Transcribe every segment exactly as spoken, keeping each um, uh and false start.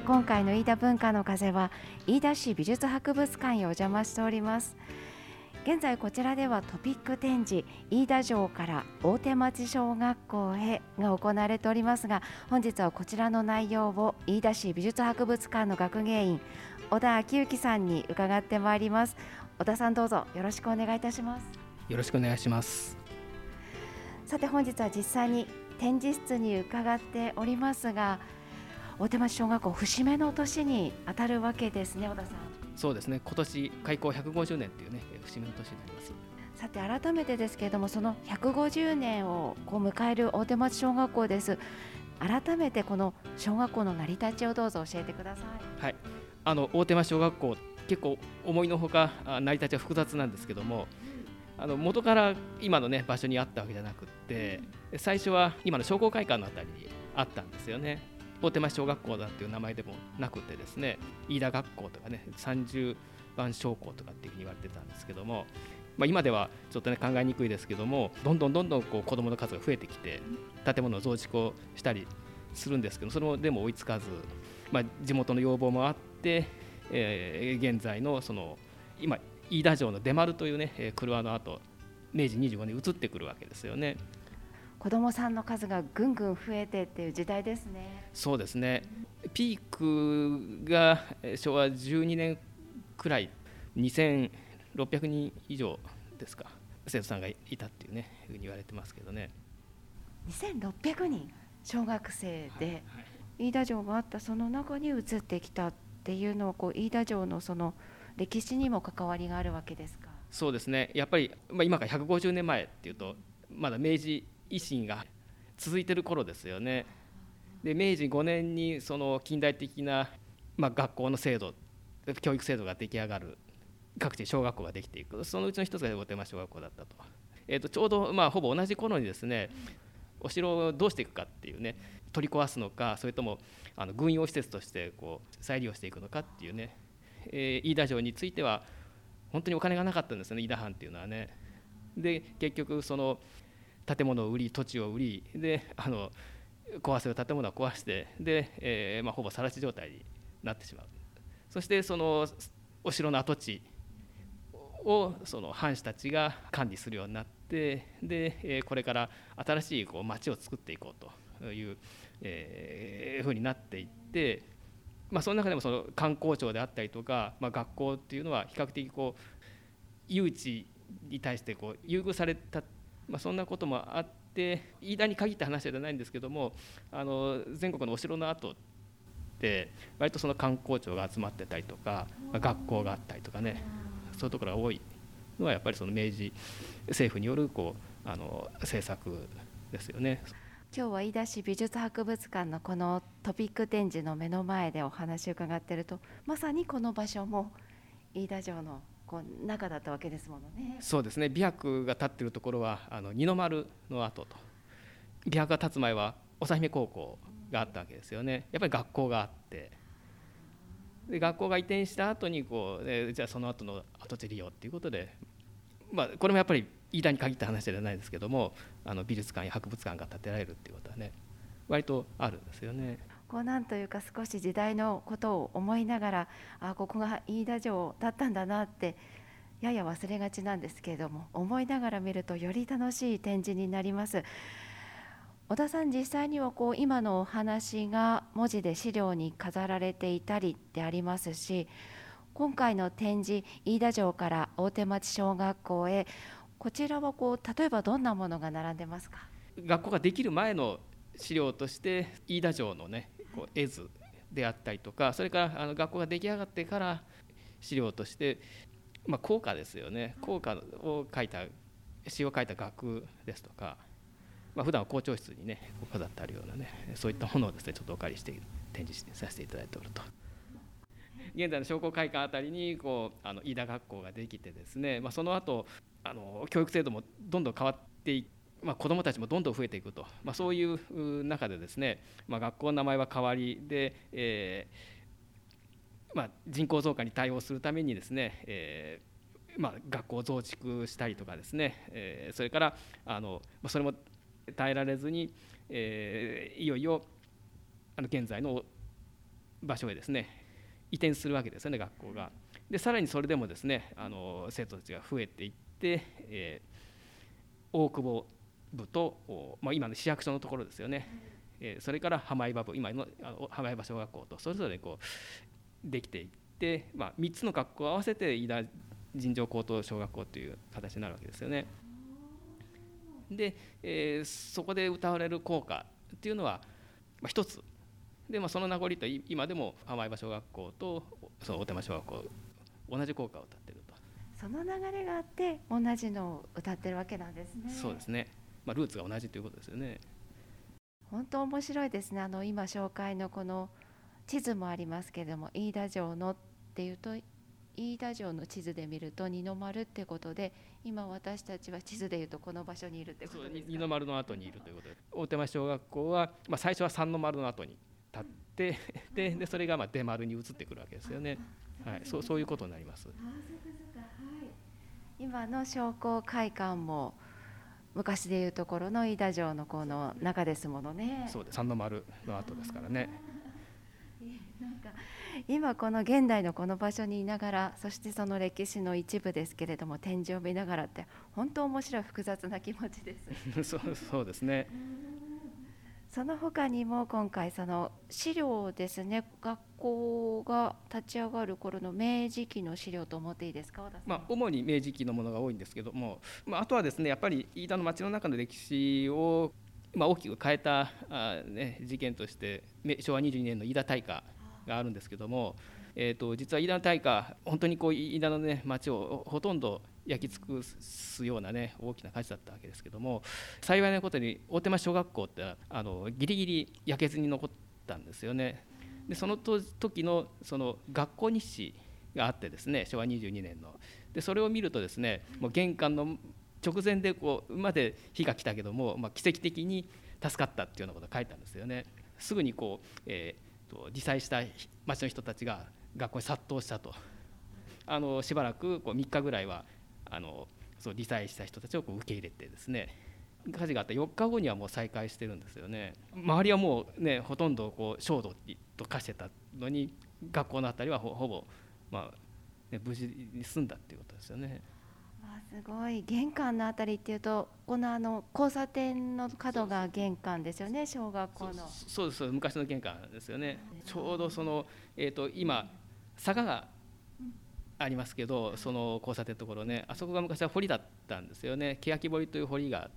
今回の飯田文化の風は飯田市美術博物館へお邪魔しております。現在こちらではトピック展示飯田城から大手町小学校へが行われておりますが、本日はこちらの内容を飯田市美術博物館の学芸員小田昭之さんに伺ってまいります。小田さん、どうぞよろしくお願いいたします。 よろしくお願いします。 さて本日は実際に展示室に伺っておりますが、大手町小学校節目の年に当たるわけですね。小田さん。 そうですね、今年開校ひゃくごじゅうねんというね節目の年になります。 さて改めてですけれども、そのひゃくごじゅうねんをこう迎える大手町小学校です。改めてこの小学校の成り立ちをどうぞ教えてください。 はい、あの大手町小学校結構思いのほか成り立ちは複雑なんですけども、あの元から今のね場所にあったわけじゃなくって、最初は今の商工会館のあたりにあったんですよね。大手町小学校だっていう名前でもなくてですね、飯田学校とかねさんじゅうばん小校とかっていうふうに言われてたんですけども、まあ、今ではちょっとね考えにくいですけども、どんどんどんどんこう子どもの数が増えてきて建物を増築をしたりするんですけど、それもでも追いつかず、まあ、地元の要望もあって、えー、現在のその今飯田城の出丸というね廓の後めいじにじゅうごねんに移ってくるわけですよね。 子どもさんの数がぐんぐん増えてっていう時代ですね。 そうですね、ピークがしょうわじゅうにねんくらいにせんろっぴゃくにん以上ですか、生徒さんがいたっていうねふうに言われてますけどね。 にせんろっぴゃくにん小学生で、はいはい、飯田城があったその中に移ってきたっていうのはこう飯田城のその歴史にも関わりがあるわけですか。 そうですね、やっぱり、まあ、今からひゃくごじゅうねんまえっていうとまだ明治維新が続いてる頃ですよね。で明治ごねんにその近代的な、まあ、学校の制度教育制度が出来上がる、各地小学校ができていく、そのうちの一つが大手町小学校だったと。えー、とちょうど、まあ、ほぼ同じ頃にですね、お城をどうしていくかっていうね、取り壊すのかそれともあの軍用施設としてこう再利用していくのかっていうね、えー、飯田城については本当にお金がなかったんですよね、飯田藩っていうのはね。で結局その建物を売り土地を売りであの壊せる建物を壊してで、えーまあ、ほぼ更地状態になってしまう。そしてそのお城の跡地をその藩士たちが管理するようになって、で、えー、これから新しいこう町を作っていこうという、えー、ふうになっていって、まあ、その中でもその官公庁であったりとか、まあ、学校っていうのは比較的こう誘致に対してこう優遇された、まあ、そんなこともあって、飯田に限った話じゃないんですけども、あの全国のお城の跡って割とその官公庁が集まってたりとか、まあ、学校があったりとかね、そういうところが多いのはやっぱりその明治政府によるこうあの政策ですよね。 今日は飯田市美術博物館のこのトピック展示の目の前でお話を伺っていると、まさにこの場所も飯田城のこう中だったわけですものね。 そうですね、美白が立っているところはあの二の丸の跡と、美白が立つ前は長姫高校があったわけですよね。やっぱり学校があって、で学校が移転した後にこう、えー、じゃあその後の跡地利用ということで、まあ、これもやっぱり飯田に限った話じゃないですけども、あの美術館や博物館が建てられるっていうことはね割とあるんですよね。 こうなんというか少し時代のことを思いながら、あここが飯田城だったんだなってやや忘れがちなんですけれども、思いながら見るとより楽しい展示になります。小田さん、実際にはこう今のお話が文字で資料に飾られていたりでありますし、今回の展示飯田城から大手町小学校へ、こちらはこう例えばどんなものが並んでますか。 学校ができる前の資料として飯田城のねこう絵図であったりとか、それからあの学校が出来上がってから資料として、まあ、校歌ですよね、校歌を書いた詩を書いた額ですとか、まあ、普段は校長室にね飾ってあるようなね、そういったものをですねちょっとお借りして展示させていただいておると。現在の商工会館あたりにこうあの飯田学校ができてですね、まあ、その後あの教育制度もどんどん変わっていって、まあ、子どもたちもどんどん増えていくと、まあ、そういう中でですね、まあ、学校の名前は変わりで、えーまあ、人口増加に対応するためにですね、えーまあ、学校を増築したりとかですね、えー、それからあのそれも耐えられずに、えー、いよいよあの現在の場所へですね移転するわけですよね、学校が。でさらにそれでもですねあの生徒たちが増えていって、えー、大久保部と、まあ、今の市役所のところですよね、えー、それから浜井場部、今の浜井場小学校とそれぞれこうできていって、まあ、みっつの学校を合わせて飯田尋常高等小学校という形になるわけですよね。で、えー、そこで歌われる校歌っていうのは、まあ、一つで、まあ、その名残と今でも浜井場小学校とその大手間小学校同じ校歌を歌っていると。 その流れがあって同じのを歌ってるわけなんですね。 そうですね、まあ、ルーツが同じということですよね。 本当面白いですね。あの今紹介のこの地図もありますけれども、飯田城のっていうと飯田城の地図で見ると二の丸ってことで、今私たちは地図でいうとこの場所にいるってことですか。 二の丸の後にいるということで、大手間小学校は、まあ、最初は三の丸の後に立ってででそれがまあ出丸に移ってくるわけですよね。はい、そう、そういうことになります。 今の商工会館も昔でいうところの飯田城のこの中ですものね。 そうです、三の丸の後ですからね。 なんか今この現代のこの場所にいながら、そしてその歴史の一部ですけれども展示を見ながらって本当面白い複雑な気持ちですそう、そうですね。 その他にも今回その資料ですね、学校が立ち上がる頃の明治期の資料と思っていいですか。 まあ、主に明治期のものが多いんですけども、まあ、あとはですねやっぱり飯田の町の中の歴史を、まあ、大きく変えたあ、ね、事件としてしょうわにじゅうにねんの飯田大火があるんですけども、えー、と実は飯田の大火本当にこう飯田の、ね、町をほとんど焼き尽くすような、ね、大きな火事だったわけですけども、幸いなことに大手間小学校ってあのギリギリ焼けずに残ったんですよね。でその時のその学校日誌があってですね、しょうわにじゅうにねんのでそれを見るとですね、もう玄関の直前でこうまで火が来たけども、まあ、奇跡的に助かったっていうようなことが書いてあるんですよね。すぐにこう、えー、と罹災した町の人たちが学校に殺到したと。あのしばらくこうみっかぐらいはあのそう罹災した人たちをこう受け入れてですね、火事があったよっかごにはもう再開してるんですよね。周りはもうねほとんどこう焦土と化してたのに、学校のあたりは ほ, ほぼ、まあね、無事に済んだっていうことですよね。 あ、すごい。玄関のあたりっていうとこのあの交差点の角が玄関ですよね、小学校の。 そ, そうですそうです、昔の玄関ですよね。ちょうどその、えー、と今坂がありますけど、その交差点のところね、あそこが昔は堀だったんですよね。欅堀という堀があって、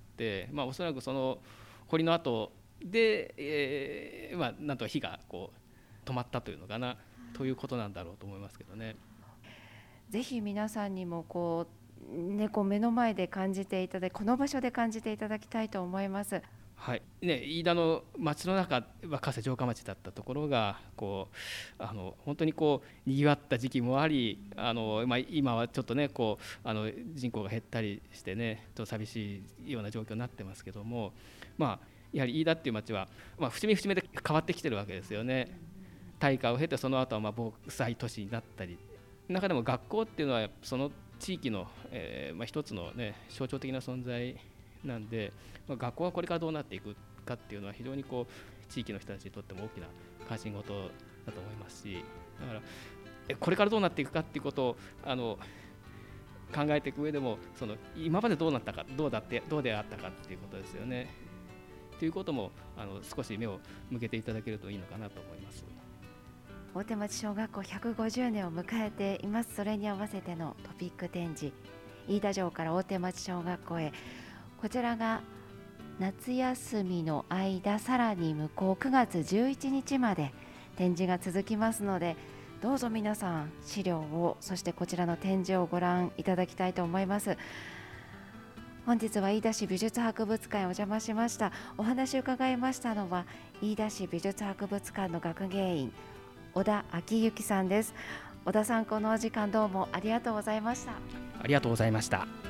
まあ、おそらくその堀の跡で、えーまあ、なんと火がこう止まったというのかなということなんだろうと思いますけどね。 ぜひ皆さんにもこう、ね、こう目の前で感じていただき、この場所で感じていただきたいと思います。 はいね、飯田の町の中はかつて城下町だったところがこうあの本当にこうにぎわった時期もあり、あの、まあ、今はちょっとねこうあの人口が減ったりしてねちょっと寂しいような状況になってますけども、まあ、やはり飯田っていう町は、まあ、節目節目で変わってきてるわけですよね。大火を経てその後はまあ防災都市になったり、中でも学校っていうのはその地域の、えーまあ、一つの、ね、象徴的な存在なんで、まあ、学校がこれからどうなっていくかっていうのは非常にこう地域の人たちにとっても大きな関心事だと思いますし、だからえこれからどうなっていくかっていうことをあの考えていく上でも、その今までどうなったかどうだってどうであったかっていうことですよね。ということもあの少し目を向けていただけるといいのかなと思います。 大手町小学校ひゃくごじゅうねんを迎えています。それに合わせてのトピック展示、飯田城から大手町小学校へ、こちらが夏休みの間、さらに向こうくがつじゅういちにちまで展示が続きますので、どうぞ皆さん資料を、そしてこちらの展示をご覧いただきたいと思います。本日は飯田市美術博物館へお邪魔しました。お話を伺いましたのは飯田市美術博物館の学芸員小田昭之さんです。小田さん、このお時間どうもありがとうございました。 ありがとうございました。